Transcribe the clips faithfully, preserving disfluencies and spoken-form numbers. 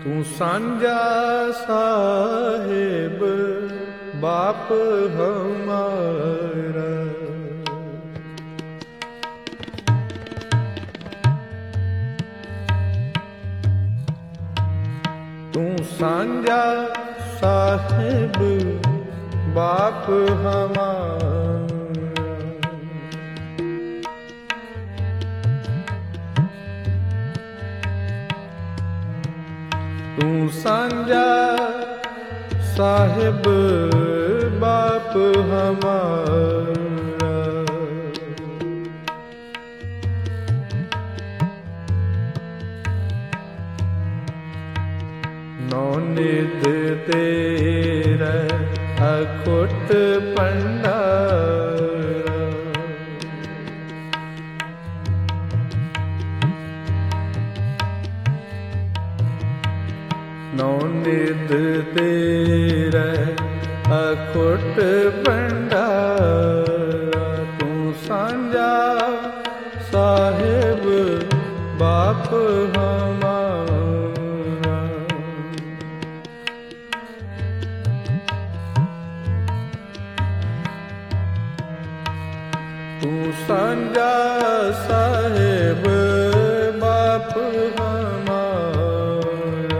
ਤੂੰ ਸਾਂਝਾ ਸਾਹਿਬ ਬਾਪ ਹਮਾਰਾ, ਤੂੰ ਸਾਂਝਾ ਸਾਹਿਬ ਬਾਪ ਹਮਾਰਾ, ਤੂੰ ਸਾਂਝਾ ਸਾਹਿਬ ਬਾਪ ਹਮਾਰਾ, ਨੌ ਨਿਧ ਤੇਰਾ ਅਖੁੱਟ ਭੰਡਾਰਾ, ਨੌ ਨਿਧ ਤੇਰਾ ਅਖੁੱਟ ਭੰਡਾਰਾ, ਤੂੰ ਸਾਂਝਾ ਸਾਹਿਬ ਬਾਪ ਹਮਾਰਾ, ਤੂੰ ਸਾਂਝਾ ਸਾਹਿਬ ਬਾਪ ਹਮਾਰਾ,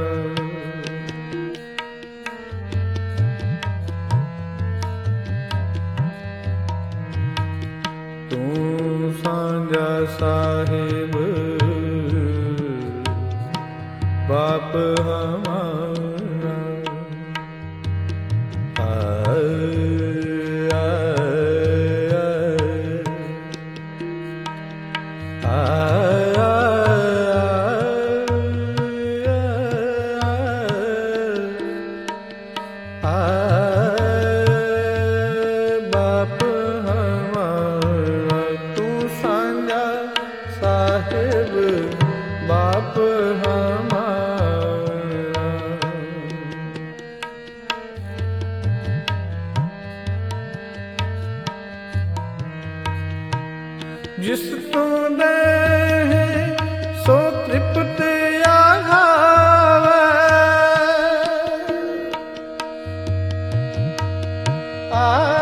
ਤੂੰ ਸਾਂਝਾ ਸਾਹਿਬ ਬਾਪ ਹਮਾਰਾ, ਬਾਪ ਹਮਾਰਾ, ਤੂੰ ਸਾਂਝਾ ਸਾਹਿਬ ਬਾਪ ਹਮਾਰਾ, ਜਿਸ ਤੋਂ ਦੇਹ ਸੋ ਤ੍ਰਿਪਤ ਆਵੇ, ਆ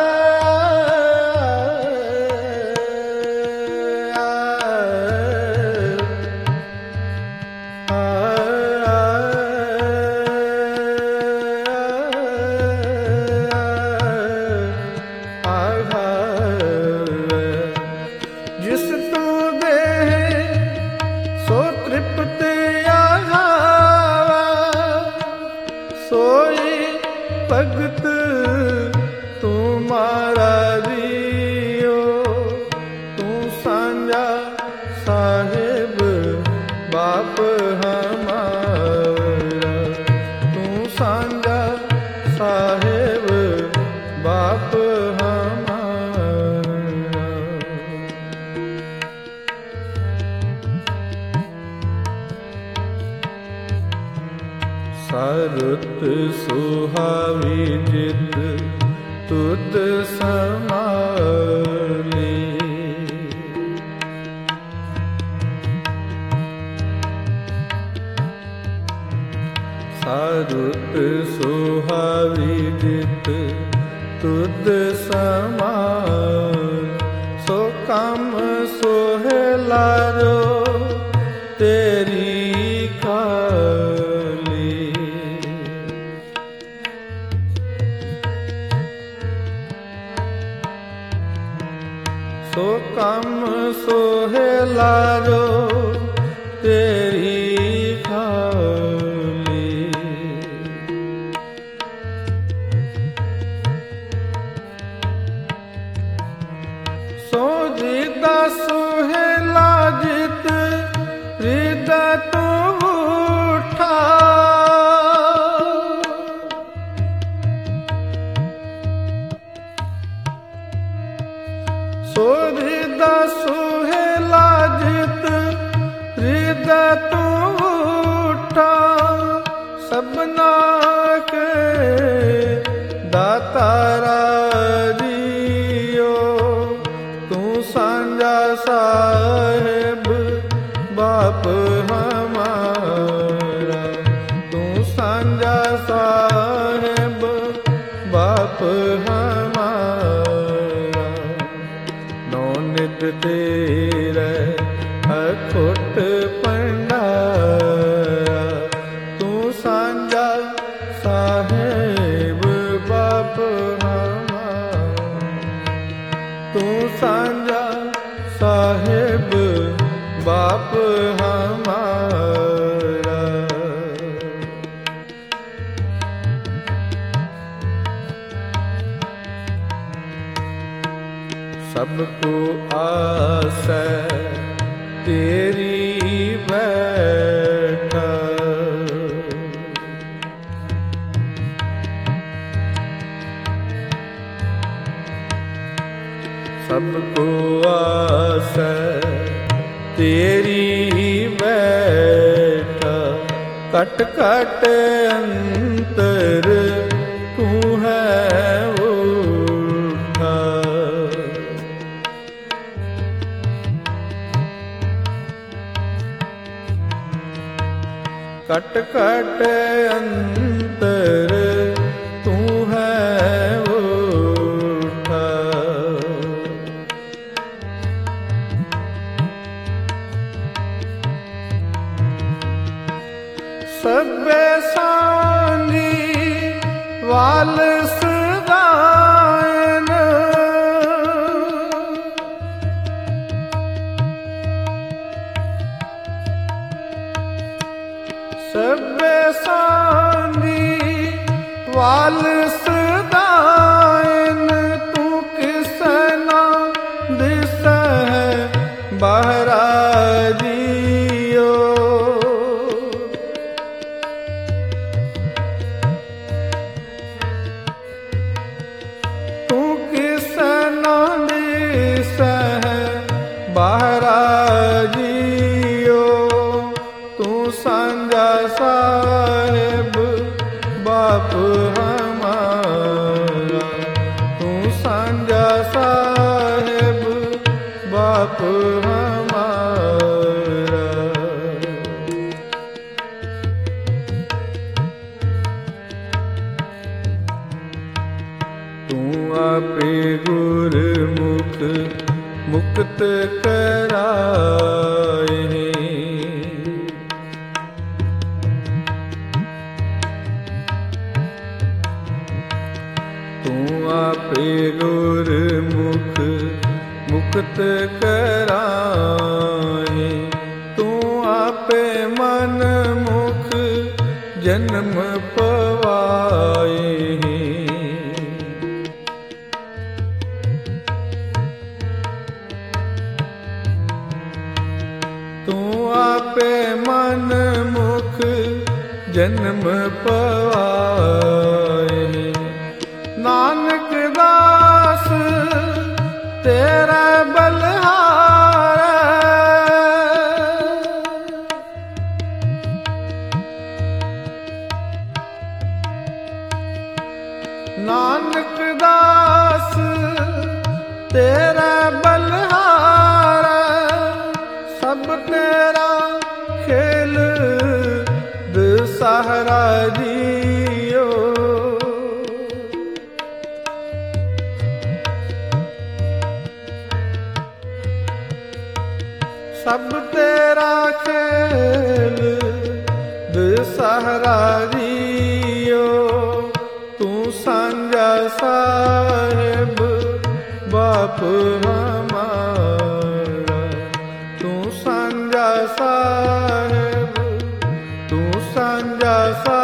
ਜਿਸ ਤੂੰ ਦੇ ਸੋ ਤ੍ਰਿਪਤ ਆਵੇ, ਸੋਈ ਭਗਤ ਤੂੰ ਮਾਰਾ ਦੀਓ, ਤੂੰ ਸਾਂਝਾ ਸਾਹਿਬ ਬਾਪ ਹਮਾਰਾ, ਤੂੰ ਸਾਂਝਾ ਸਾਹਿਬ ਬਾਪ ਹਮਾਰਾ, ਸਾਰੁਤ ਸੁਹਾਵੀ ਜਿਤ ਤੁਧ ਸਮਾਲੀ, ਸਾਰੁਤ ਸੁਹਾਵੀ ਜਿਤ ਤੁਧ ਸਮਾਲ, ਸੋ ਕੰਮ ਸੋਹਿਲਾਰੋ ਤੇਰੀ ਕਾਲੀ, ਸੋ ਕੰਮ ਸੋਹਿਲਾਰੋ ਤੇਰੀ ਕਾਲੀ, ਸੋ ਜਿਦਾ ਸੋਹਿਲਾ ਜਿਤ ਰਿਦਾ ਤੂੰ ਉਠਾ, ਸੋ ਰਿਦਾ ਸੋਹਿਲਾ ਜਿਤ तेरे अखुट भंडारा। तू सांझा साहेब बाप हमारा, तू सांझा साहेब बाप हमारा। सबको आस तेरी बैठा, सबको आस तेरी बैठा। कट कट अंतर तू है उठा, कट कट अंतर तू है उठा। सबे सांझी वाल सदायन, सबे सांझी वाल सदायन। तू किसना दिस है बहरा जियो, तू किसना दिस है बहरा जियो। तू सांझा साहेब बाप हमारा, तू सांझा साहेब बाप हमारा। तू आपे गुरमुख मुक्त कराए, तू आपे गुरमुख मुक्त कराए। तू आपे मन मुख जन्म पवाए, तू आपे मन मुख जन्म पवाए। नानक दास तेरा बलहारा, नानक दास तेरा बलहारा। सब तेरा खेल दशहरा जियो, सब तेरा खेल दशहरा जियो। तू सांझा साहेब बाप हमारा, तू सांझा साहेब, तू सांझा साहेब